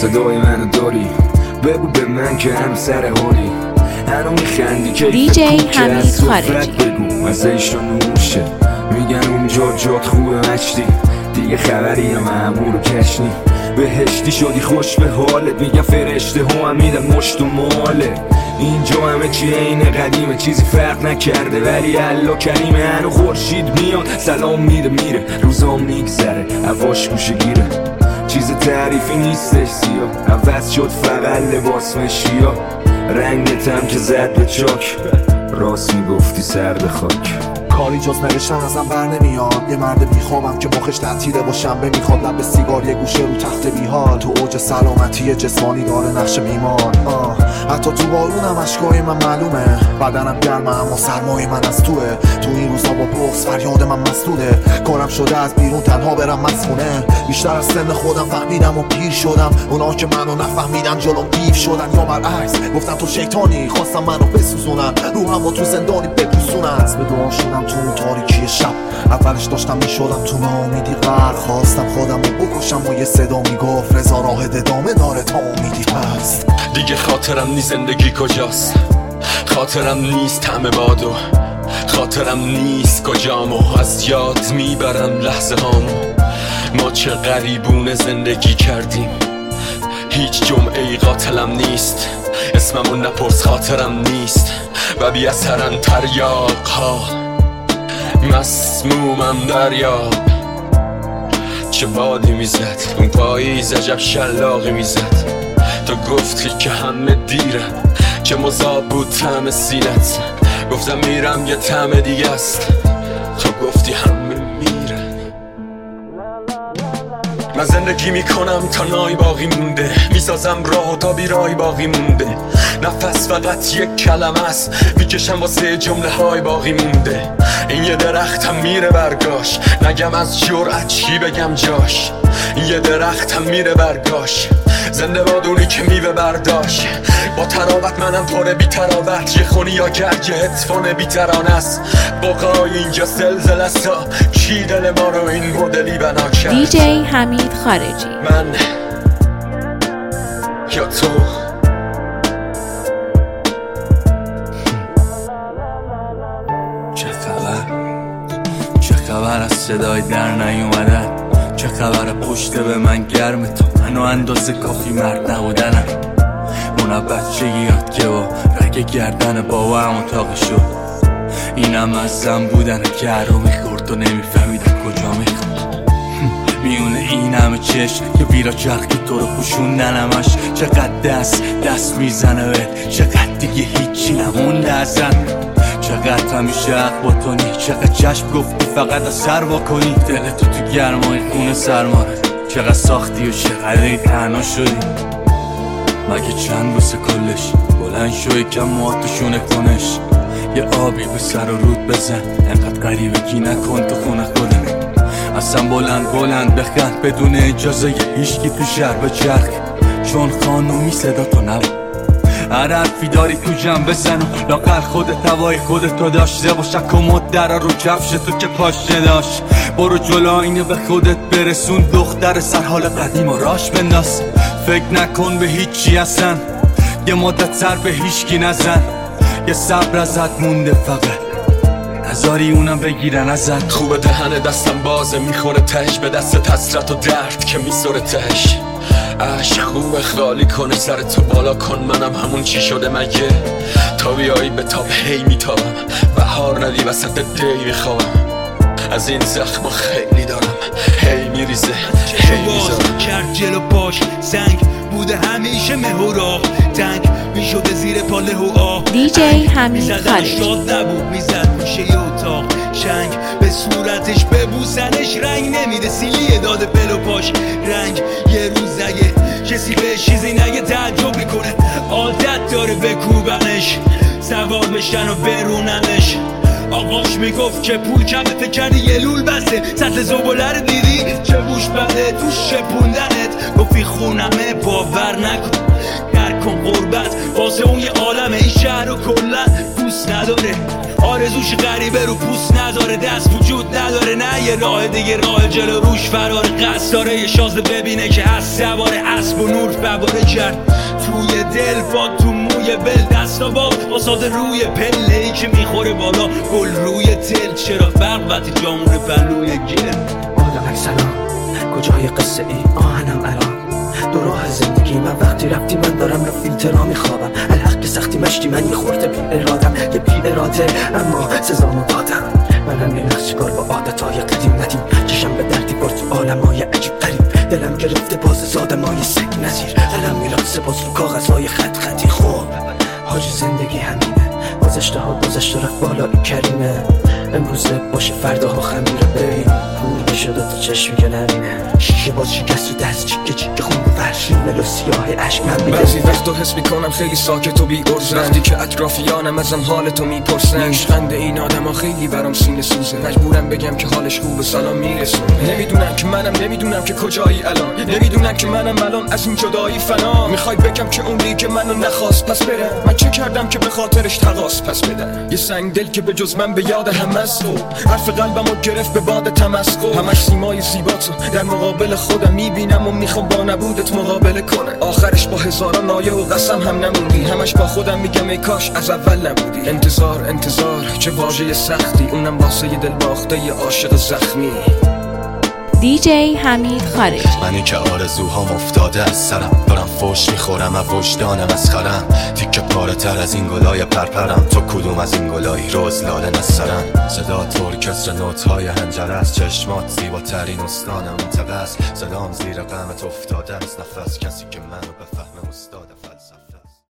صدای منو داری، بگو به من که هم سر حالی. هنو میخندی که دیجی حمید خارجی. بگو مزهش رو نوشه، میگن اونجا جات خوبه مشتی، دیگه خبری هم معمول و کشنی. بهشتی شدی خوش به حالت، میگن فرشته هم میدن مشت و ماله. اینجا همه چی عین قدیمه، چیزی فرق نکرده ولی الله کریمه. هنو خورشید میاد سلام میده میره، روزا میگذره هواش گوشه گیره. چیز تعریفی نیستش سیاه، عوض شد فقط لباس مشیا. رنگت هم که زد به چاک، راست میگفتی سر به خاک. کاری جز نوشتن ازم بر نمیاد، یه مرد بیخوابم که مخش تعطیله و شنبه میخواد لب سیگار یه گوشه رو تخت بیحال. تو اوج سلامتی جسمانی داره نقش بیمار. حتی تو بارونم اشکای من معلومه، بدنم گرمه اما سرمای من از توه. تو این روزا با بغض فریاد من مسدوده، کارم شده از بیرون تنها برم مسخونه. بیشتر از سن خودم فهمیدم و پیر شدم، اونا که منو نفهمیدن جلوم دیو شدن. یا برعکس گفتن تو شیطانی، خواستم منو بسوزونن، روحم و تو زندانی بپوسونن. به دعا شدم تو اون تاریکی شب، اولش داشتم میشدم تو ناامیدی غرق. خواستم خودم رو بکشم و یه صدا میگفت رضا راه ادامه داره تا امیدی هست. دیگه خاطرم نیست زندگی کجاست، خاطرم نیست همه بادو، خاطرم نیست کجامو از یاد میبرم لحظه هامو. ما چه غریبونه زندگی کردیم، هیچ جمعه ای قاتلم نیست، اسممو نپرس خاطرم نیست. و بی اثرن تریاق ها، مسمومم دریاب. چه بادی میزد اون پاییز، عجب شلاقی میزد. تو گفتی که همه دیره، چه مذاب بود طعم سینت. گفتم میرم یه طعم دیگه است، تو گفتی همه میره. من زندگی میکنم تا نای باقی مونده، میسازم راه و تا بیرای باقی مونده. نفس فقط یک کلمه است، میکشم واسه جمله های باقی مونده. این یه درختم میره برگاش، نگم از جرأت چی بگم جاش. این یه درختم میره برگاش، زنده بادونی که میوه برداشت. با تراوت منم پاره بی تراوت، یه خونی یا گرگ یه هتفون بی ترانه است. بقای اینجا زلزله سا، کی دل ما رو این مدلی بنا کرد؟ دیجی حمید خارجی. من یا تو؟ چه خبر از صدای در نیومدن، چه خبر پشت به من گرم تو منو اندازه کافی مرد نبودنم. اونا بچگیات که با رگ گردن بابا هم اتاقی شد، اینم از زن بودن که هرو میخورد و نمیفهمیدن کجا میخورد. میونه این همه چشم که بیرا چرخی تو رو پوشوندن همش. چقدر دست میزنه بهت، چقدر دیگه هیچی نمونده ازن. چقدر همیشه حق با تو نی، چقدر چشم گفتی فقط از سر با کنی. دلتو تو گرمای خونه سرماره، چقدر ساختی و چقدر تنها شدی. مگه چند بوسه کلش، بلند شو یکم موهاتو شونه کنش. یه آبی به سر و رود بزن، انقدر غریبه کی نکن تو خونه خودم. اصلا بلند بخند بدون اجازه یه هیشکی تو شهر به چرخ. چون خانومی صدا تو نبود، هر حرفی داری تو جمع بزن و لاغر خودت هوای خودتو داشته باش. کمد درا رو کفش تو که پاش نداشت. برو جلو اینه به خودت برسون، دختر سر حال قدیم و راش بنداز. فکر نکن به هیچی اصلا، یه مدت سر به هیچکی نزن. یه صبر ازت مونده فقط، نذاری اونم بگیرن ازت. خوبه دهن دستم بازه، میخوره تهش به دست حسرت و درد که میسوره تهش. عشق خوبه خالی کنه سر تو بالا کن، منم همون چی شده مگه. تا بیایی به تاب هی میتابم، بهار ندی وسط دی میخوابم. از این زخم خیلی دارم، هی میریزه هی میذارم. کرد جلو پاش سنگ بوده همیشه مهورا، تنگ میشده زیر پاله و آه. دیجی حمید خارجی. شاد نبود میزد میشه یه اتاق شنگ، به صورتش ببوسنش رنگ نمیده. سیلیه داده بلو پاش رنگ. یه روز اگه کسی به چیزی نگه تعجب میکنه، عادت داره بکوبنش، سوار بشن و بروننش. آقاش میگفت که پول کمه، فکر کردی یه لول بسته. سطل زباله رو دیدی چه بوش بده تو شپوندنت. گفتی خونمه باور نکن، در کن قربت واسه اون یه عالمه. این شهر رو کلن پوست نداره، آرزوش غریبه رو پوست نداره. دست وجود وجود نداره، نه یه راه دیگه، راه جلو روش فرار قصد داره. یه شازده ببینه که هست سوار اسب و نور فواره کرد توی دل، پا تو موی بل، دستا باد واساده روی پله‌ای که میخوره بالا، گل روی تل. چرا فرق وقتی جامون پلوی گل؟ آدمک سلام، کجای قصه ای آهنم الان؟ دو راه زندگی من وقتی رفتی من دارم رو فیلترها میخوابم. الحق که سختی مشتی من یه خورده بی ارادم، یه بی اراده اما سزامو دادم. منم یه نقشگار با عادتهای قدیم ندیم، چشم به دردی برد تو عالمای عجیب غریب. دلم گرفته باز زادمای سگ نزیر، قلم میرقصه باز رو کاغذهای خط خطی. خوب حاج زندگی همینه، گذشته ها گذشته رفت بالا این کریمه. امروزه باشه فرداها خمیره، ببین پول بشه دوتا چشمی که نبینه. شیشه باز شکست و دست چیکه چیکه خون فرشی ملو سیاه عشق من بیده. بعضی وقتا حس میکنم خیلی ساکت و بی ارزه، وقتی که اطرافیانم ازم حالتو میپرسن. نیشخند این آدم ها خیلی برام سینه سوزه، مجبورم بگم که حالش خوبه سلام میرسونه. نمیدونم که منم، نمیدونم که کجایی الان، نمیدونم که منم الان از این جدایی فنا. میخوای بگم که اون لیگ منو نخواست پس برم، من چه کردم که به خاطرش تقاص پس بدم؟ یه سنگ دل که به جز من به یاد همه است و حرف قلبمو گرفت به باد تمسخر. همش سیمای زیباتو در مقابل خودم میبینم و میخوام با نبودت مقابله کنه. آخرش با هزاران نایه و قسم هم نموندی، همش با خودم میگم ای کاش از اول نبودی. انتظار انتظار چه واژه سختی، اونم واسه یه دل باخته یه عاشق زخمی. دیجی حمید خارجی. منی که آرزوهام افتاده از سرم، دارم فوش میخورم از وجدانم از خرم. تیکه پاره تر از این گلای پرپرم، تو کدوم از این گلایی روز لاله نسرن؟ صدا ارکستر نوت‌های هنجره است، چشمات زیباترین استانم منطقه است. صدام زیر قمت افتاده است، نفس کسی که منو بفهمه استاد